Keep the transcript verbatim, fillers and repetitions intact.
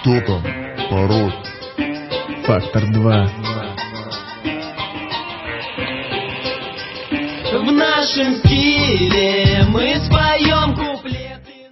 Кто там? Пароль. Фактор два. В нашем стиле мы споем куплет.